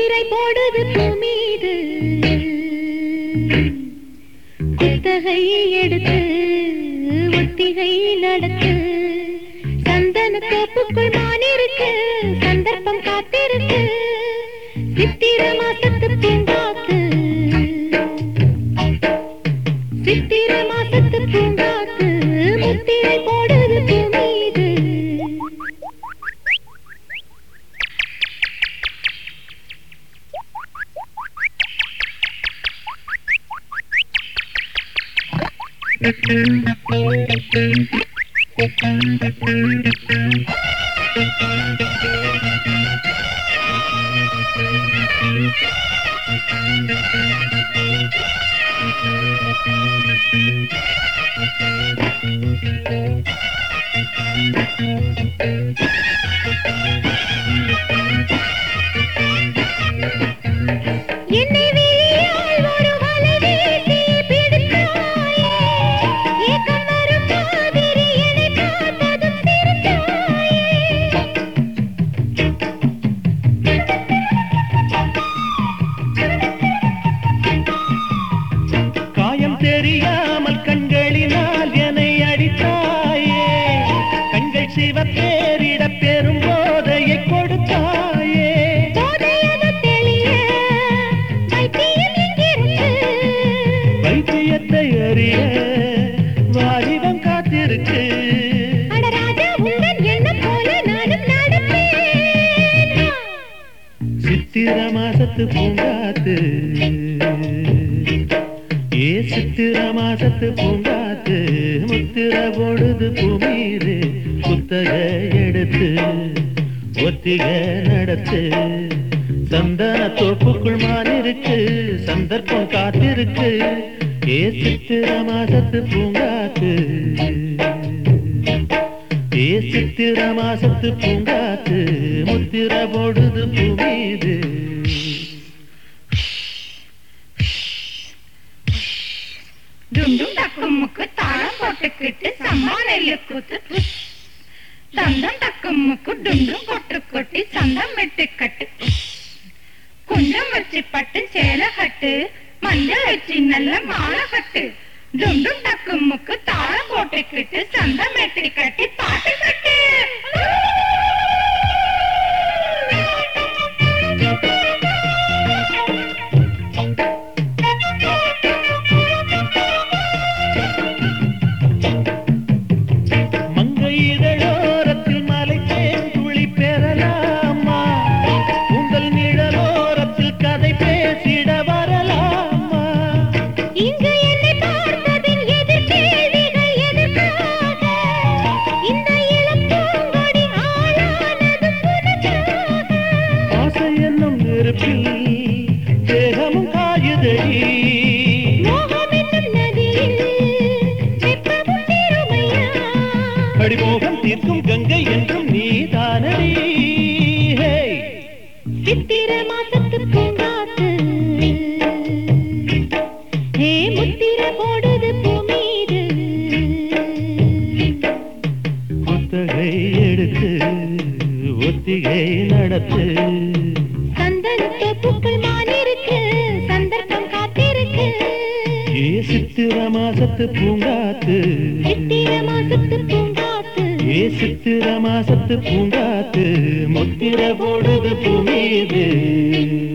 முத்திரை போடுது பூமீது குத்தகை எடுத்து ஒத்திகை நடத்து சந்தன தோப்புக்குள் மானிருக்கு சந்தர்ப்பம் காத்திருக்கு சித்திர மாசத்து பூங்காத்து சித்திர மாசத்து பூங்காத்து முத்திரை போடுது பூமீது தெரியாமல் கண்களினால் என்னை அடித்தாயே கண்கள் சிவப்பேரிட பெரும் போதையை கொடுத்தாயே வைத்தியத்தை அறிய வாலிபம் காத்திருக்கு சித்திர மாசத்து பூங்காத்து சித்திர மாசத்து பூங்காத்து முத்திர போடுது பூமீது குத்தக எடுத்து ஒத்திக நடத்து சந்தன தோப்புக்குள் மானிருக்கு சந்தர்ப்பம் காத்திருக்கு சித்திர மாசத்து பூங்காத்து சித்திர மாசத்து பூங்காத்து முத்திர போடுது பூமீது டுண்டும் டக்குமுக்கு தாளம் போட்டுக்கிட்டு சம்மானையில கூத்து சந்தம் டக்குமுக்கு டுண்டும் போட்டு கொட்டி சந்தம் வெட்டு கட்டு கொஞ்சம் வச்சு பட்டு சேலை கட்டு மஞ்சள் வச்சு நல்ல மாலை கட்டு டுண்டும் டக்குமுக்கு தாளம் போட்டுக்கிட்டு சந்தம் வெட்டி கட்டி பாட்டு கட்டு தேகமும் காயுதடி அடிமோகம் தீர்க்கும் கங்கை என்றும் நீதானடி சித்திர மாசத்து பூங்காத்து முத்திர போடுது பூமீது குத்தகை எடுத்து ஒத்திகை நடத்து சித்திர மாசத்து பூங்காத்து சித்திர மாசத்து பூங்காத்து முத்திர போடுது பூமீது